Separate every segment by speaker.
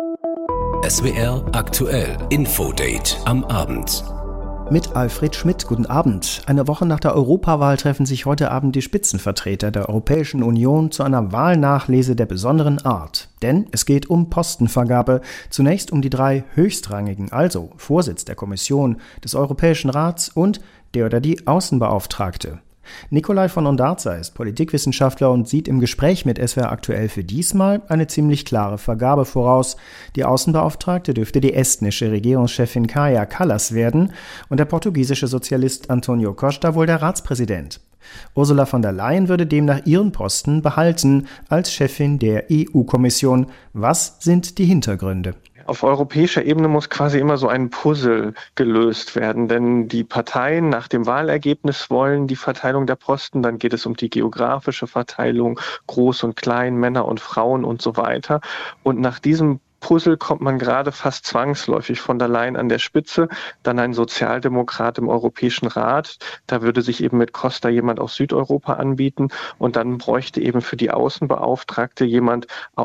Speaker 1: SWR aktuell Infodate am Abend.
Speaker 2: Mit Alfred Schmidt, guten Abend. Eine Woche nach der Europawahl treffen sich heute Abend die Spitzenvertreter der Europäischen Union zu einer Wahlnachlese der besonderen Art. Denn es geht um Postenvergabe. Zunächst um die 3 höchstrangigen, also Vorsitz der Kommission, des Europäischen Rats und der oder die Außenbeauftragte. Nikolai von Ondarza ist Politikwissenschaftler und sieht im Gespräch mit SWR aktuell für diesmal eine ziemlich klare Vergabe voraus. Die Außenbeauftragte dürfte die estnische Regierungschefin Kaja Kallas werden und der portugiesische Sozialist Antonio Costa wohl der Ratspräsident. Ursula von der Leyen würde demnach ihren Posten behalten als Chefin der EU-Kommission. Was sind die Hintergründe?
Speaker 3: Auf europäischer Ebene muss quasi immer so ein Puzzle gelöst werden, denn die Parteien nach dem Wahlergebnis wollen die Verteilung der Posten, dann geht es um die geografische Verteilung, Groß und Klein, Männer und Frauen und so weiter. Und nach diesem Puzzle kommt man gerade fast zwangsläufig von der Leyen an der Spitze, dann ein Sozialdemokrat im Europäischen Rat, da würde sich eben mit Costa jemand aus Südeuropa anbieten und dann bräuchte eben für die Außenbeauftragte jemand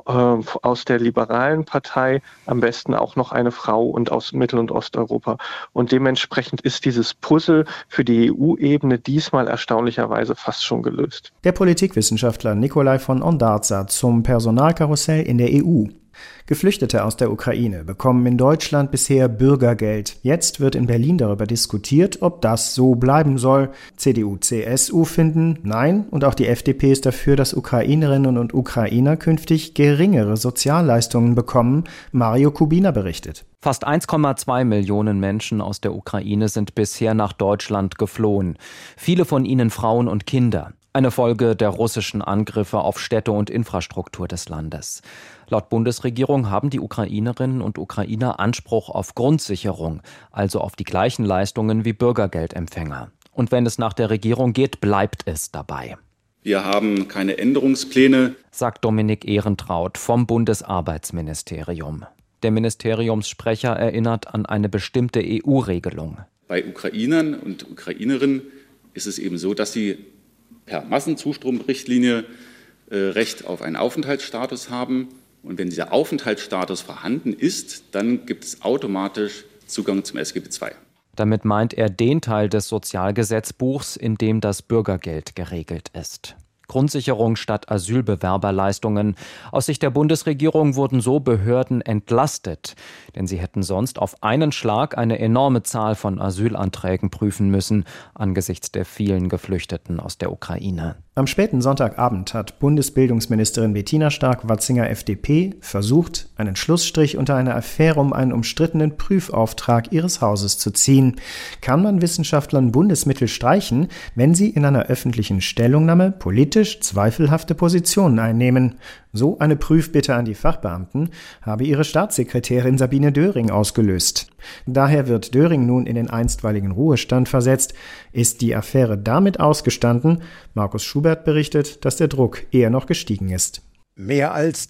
Speaker 3: aus der liberalen Partei, am besten auch noch eine Frau und aus Mittel- und Osteuropa. Und dementsprechend ist dieses Puzzle für die EU-Ebene diesmal erstaunlicherweise fast schon gelöst.
Speaker 2: Der Politikwissenschaftler Nikolai von Ondarza zum Personalkarussell in der EU. Geflüchtete aus der Ukraine bekommen in Deutschland bisher Bürgergeld. Jetzt wird in Berlin darüber diskutiert, ob das so bleiben soll. CDU, CSU finden nein und auch die FDP ist dafür, dass Ukrainerinnen und Ukrainer künftig geringere Sozialleistungen bekommen. Mario Kubina berichtet.
Speaker 4: Fast 1,2 Millionen Menschen aus der Ukraine sind bisher nach Deutschland geflohen. Viele von ihnen Frauen und Kinder. Eine Folge der russischen Angriffe auf Städte und Infrastruktur des Landes. Laut Bundesregierung haben die Ukrainerinnen und Ukrainer Anspruch auf Grundsicherung, also auf die gleichen Leistungen wie Bürgergeldempfänger. Und wenn es nach der Regierung geht, bleibt es dabei.
Speaker 5: Wir haben keine Änderungspläne,
Speaker 4: sagt Dominik Ehrentraut vom Bundesarbeitsministerium. Der Ministeriumssprecher erinnert an eine bestimmte EU-Regelung.
Speaker 5: Bei Ukrainern und Ukrainerinnen ist es eben so, dass sie per Massenzustromrichtlinie Recht auf einen Aufenthaltsstatus haben. Und wenn dieser Aufenthaltsstatus vorhanden ist, dann gibt es automatisch Zugang zum SGB II.
Speaker 4: Damit meint er den Teil des Sozialgesetzbuchs, in dem das Bürgergeld geregelt ist. Grundsicherung statt Asylbewerberleistungen. Aus Sicht der Bundesregierung wurden so Behörden entlastet, denn sie hätten sonst auf einen Schlag eine enorme Zahl von Asylanträgen prüfen müssen, angesichts der vielen Geflüchteten aus der Ukraine.
Speaker 2: Am späten Sonntagabend hat Bundesbildungsministerin Bettina Stark-Watzinger FDP versucht, einen Schlussstrich unter einer Affäre um einen umstrittenen Prüfauftrag ihres Hauses zu ziehen. Kann man Wissenschaftlern Bundesmittel streichen, wenn sie in einer öffentlichen Stellungnahme politisch zweifelhafte Positionen einnehmen? So eine Prüfbitte an die Fachbeamten habe ihre Staatssekretärin Sabine Döring ausgelöst. Daher wird Döring nun in den einstweiligen Ruhestand versetzt. Ist die Affäre damit ausgestanden? Markus Schubert berichtet, dass der Druck eher noch gestiegen ist.
Speaker 6: Mehr als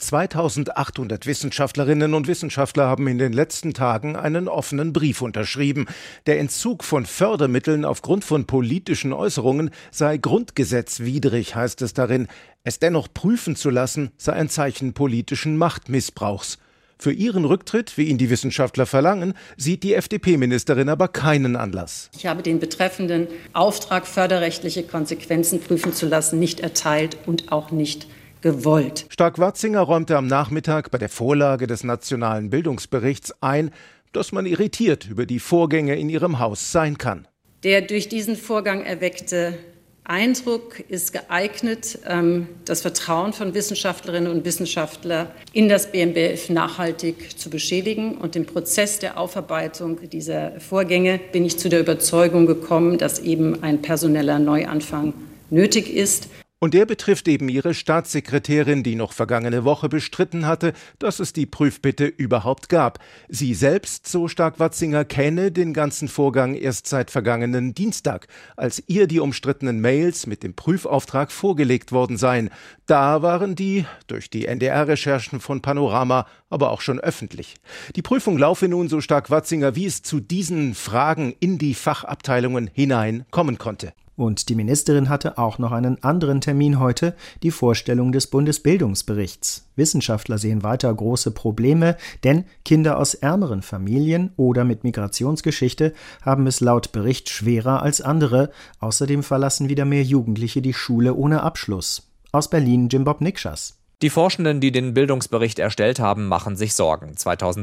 Speaker 6: 2800 Wissenschaftlerinnen und Wissenschaftler haben in den letzten Tagen einen offenen Brief unterschrieben. Der Entzug von Fördermitteln aufgrund von politischen Äußerungen sei grundgesetzwidrig, heißt es darin. Es dennoch prüfen zu lassen, sei ein Zeichen politischen Machtmissbrauchs. Für ihren Rücktritt, wie ihn die Wissenschaftler verlangen, sieht die FDP-Ministerin aber keinen Anlass.
Speaker 7: Ich habe den betreffenden Auftrag, förderrechtliche Konsequenzen prüfen zu lassen, nicht erteilt und auch nicht gewollt.
Speaker 6: Stark-Watzinger räumte am Nachmittag bei der Vorlage des Nationalen Bildungsberichts ein, dass man irritiert über die Vorgänge in ihrem Haus sein kann.
Speaker 7: Der durch diesen Vorgang erweckte Eindruck ist geeignet, das Vertrauen von Wissenschaftlerinnen und Wissenschaftlern in das BMBF nachhaltig zu beschädigen. Und im Prozess der Aufarbeitung dieser Vorgänge bin ich zu der Überzeugung gekommen, dass eben ein personeller Neuanfang nötig ist.
Speaker 6: Und der betrifft eben ihre Staatssekretärin, die noch vergangene Woche bestritten hatte, dass es die Prüfbitte überhaupt gab. Sie selbst, so Stark-Watzinger, kenne den ganzen Vorgang erst seit vergangenen Dienstag, als ihr die umstrittenen Mails mit dem Prüfauftrag vorgelegt worden seien. Da waren die, durch die NDR-Recherchen von Panorama, aber auch schon öffentlich. Die Prüfung laufe nun, so Stark-Watzinger, wie es zu diesen Fragen in die Fachabteilungen hinein kommen konnte.
Speaker 2: Und die Ministerin hatte auch noch einen anderen Termin heute, die Vorstellung des Bundesbildungsberichts. Wissenschaftler sehen weiter große Probleme, denn Kinder aus ärmeren Familien oder mit Migrationsgeschichte haben es laut Bericht schwerer als andere. Außerdem verlassen wieder mehr Jugendliche die Schule ohne Abschluss. Aus Berlin Jim-Bob Nikschas.
Speaker 8: Die Forschenden, die den Bildungsbericht erstellt haben, machen sich Sorgen.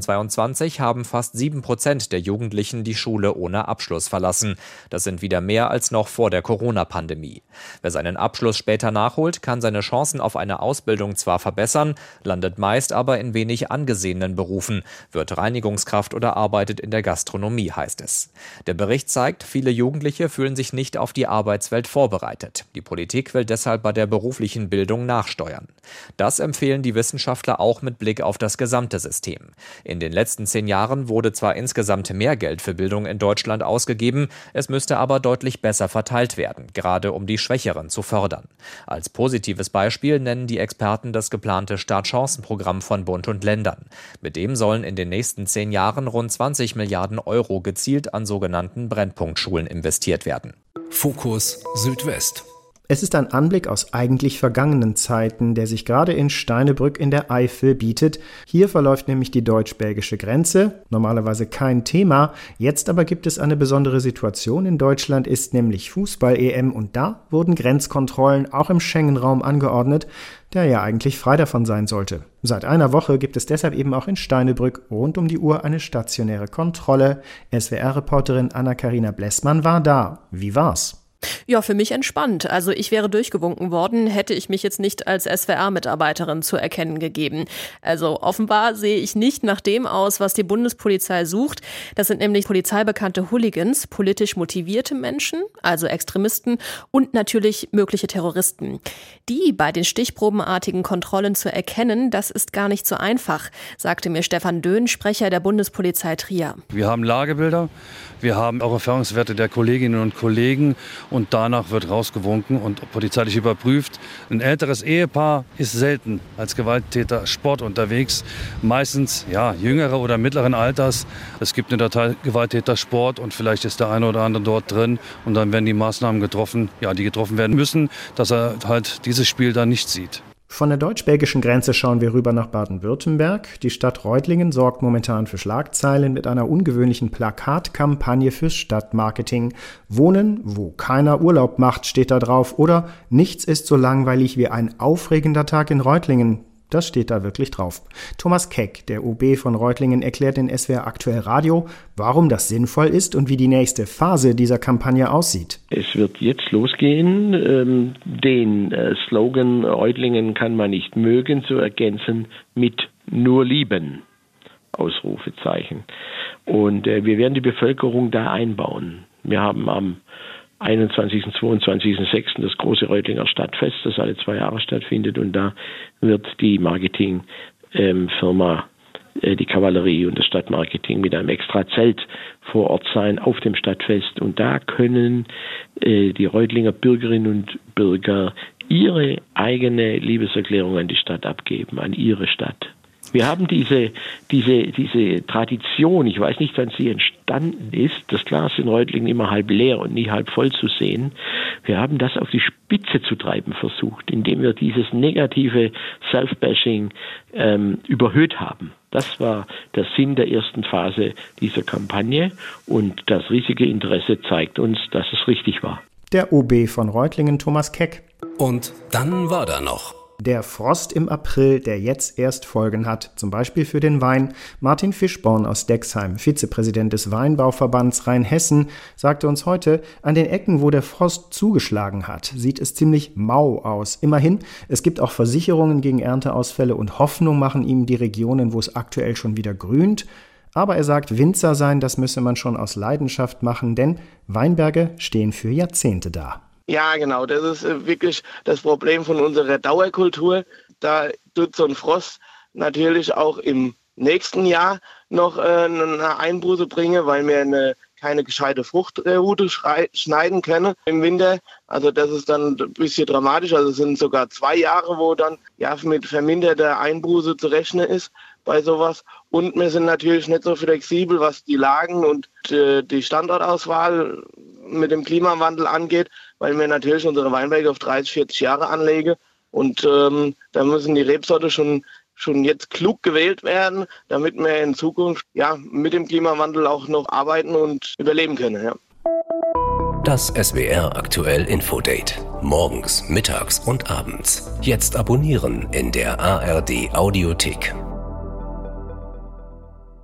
Speaker 8: 2022 haben fast 7% der Jugendlichen die Schule ohne Abschluss verlassen. Das sind wieder mehr als noch vor der Corona-Pandemie. Wer seinen Abschluss später nachholt, kann seine Chancen auf eine Ausbildung zwar verbessern, landet meist aber in wenig angesehenen Berufen, wird Reinigungskraft oder arbeitet in der Gastronomie, heißt es. Der Bericht zeigt, viele Jugendliche fühlen sich nicht auf die Arbeitswelt vorbereitet. Die Politik will deshalb bei der beruflichen Bildung nachsteuern. Das empfehlen die Wissenschaftler auch mit Blick auf das gesamte System. In den letzten 10 Jahren wurde zwar insgesamt mehr Geld für Bildung in Deutschland ausgegeben, es müsste aber deutlich besser verteilt werden, gerade um die Schwächeren zu fördern. Als positives Beispiel nennen die Experten das geplante Startchancenprogramm von Bund und Ländern. Mit dem sollen in den nächsten 10 Jahren rund 20 Milliarden Euro gezielt an sogenannten Brennpunktschulen investiert werden.
Speaker 1: Fokus Südwest.
Speaker 2: Es ist ein Anblick aus eigentlich vergangenen Zeiten, der sich gerade in Steinebrück in der Eifel bietet. Hier verläuft nämlich die deutsch-belgische Grenze, normalerweise kein Thema. Jetzt aber gibt es eine besondere Situation. In Deutschland ist nämlich Fußball-EM und da wurden Grenzkontrollen auch im Schengen-Raum angeordnet, der ja eigentlich frei davon sein sollte. Seit einer Woche gibt es deshalb eben auch in Steinebrück rund um die Uhr eine stationäre Kontrolle. SWR-Reporterin Anna-Karina Blessmann war da. Wie war's?
Speaker 9: Ja, für mich entspannt. Also ich wäre durchgewunken worden, hätte ich mich jetzt nicht als SWR-Mitarbeiterin zu erkennen gegeben. Also offenbar sehe ich nicht nach dem aus, was die Bundespolizei sucht. Das sind nämlich polizeibekannte Hooligans, politisch motivierte Menschen, also Extremisten und natürlich mögliche Terroristen. Die bei den stichprobenartigen Kontrollen zu erkennen, das ist gar nicht so einfach, sagte mir Stefan Döhn, Sprecher der Bundespolizei Trier.
Speaker 10: Wir haben Lagebilder, wir haben auch Erfahrungswerte der Kolleginnen und Kollegen. Und danach wird rausgewunken und polizeilich überprüft. Ein älteres Ehepaar ist selten als Gewalttäter Sport unterwegs. Meistens jüngere oder mittleren Alters. Es gibt in der Tat Gewalttäter Sport und vielleicht ist der eine oder andere dort drin. Und dann werden die Maßnahmen getroffen, die getroffen werden müssen, dass er halt dieses Spiel dann nicht sieht.
Speaker 2: Von der deutsch-belgischen Grenze schauen wir rüber nach Baden-Württemberg. Die Stadt Reutlingen sorgt momentan für Schlagzeilen mit einer ungewöhnlichen Plakatkampagne fürs Stadtmarketing. Wohnen, wo keiner Urlaub macht, steht da drauf. Oder nichts ist so langweilig wie ein aufregender Tag in Reutlingen. Das steht da wirklich drauf. Thomas Keck, der OB von Reutlingen, erklärt in SWR Aktuell Radio, warum das sinnvoll ist und wie die nächste Phase dieser Kampagne aussieht.
Speaker 11: Es wird jetzt losgehen, den Slogan Reutlingen kann man nicht mögen zu ergänzen mit nur lieben, Ausrufezeichen. Und wir werden die Bevölkerung da einbauen. Wir haben am 21. und 22.06. das große Reutlinger Stadtfest, das alle 2 Jahre stattfindet. Und da wird die Marketingfirma, die Kavallerie und das Stadtmarketing mit einem extra Zelt vor Ort sein auf dem Stadtfest. Und da können die Reutlinger Bürgerinnen und Bürger ihre eigene Liebeserklärung an die Stadt abgeben, an ihre Stadt. Wir haben diese Tradition, ich weiß nicht, wann sie entstanden ist, das Glas in Reutlingen immer halb leer und nie halb voll zu sehen. Wir haben das auf die Spitze zu treiben versucht, indem wir dieses negative Self-Bashing überhöht haben. Das war der Sinn der ersten Phase dieser Kampagne und das riesige Interesse zeigt uns, dass es richtig war.
Speaker 2: Der OB von Reutlingen, Thomas Keck.
Speaker 1: Und dann war da noch
Speaker 2: der Frost im April, der jetzt erst Folgen hat, zum Beispiel für den Wein. Martin Fischborn aus Dexheim, Vizepräsident des Weinbauverbands Rheinhessen, sagte uns heute, an den Ecken, wo der Frost zugeschlagen hat, sieht es ziemlich mau aus. Immerhin, es gibt auch Versicherungen gegen Ernteausfälle und Hoffnung machen ihm die Regionen, wo es aktuell schon wieder grünt. Aber er sagt, Winzer sein, das müsse man schon aus Leidenschaft machen, denn Weinberge stehen für Jahrzehnte da.
Speaker 12: Ja, genau. Das ist wirklich das Problem von unserer Dauerkultur. Da tut so ein Frost natürlich auch im nächsten Jahr noch eine Einbuße bringen, weil wir keine gescheite Fruchtroute schneiden können im Winter. Also das ist dann ein bisschen dramatisch. Also es sind sogar 2 Jahre, wo dann mit verminderter Einbuße zu rechnen ist bei sowas. Und wir sind natürlich nicht so flexibel, was die Lagen und die Standortauswahl mit dem Klimawandel angeht. weil wir natürlich unsere Weinberge auf 30, 40 Jahre anlegen. Und da müssen die Rebsorte schon jetzt klug gewählt werden, damit wir in Zukunft mit dem Klimawandel auch noch arbeiten und überleben können. Ja.
Speaker 1: Das SWR aktuell Infodate. Morgens, mittags und abends. Jetzt abonnieren in der ARD Audiothek.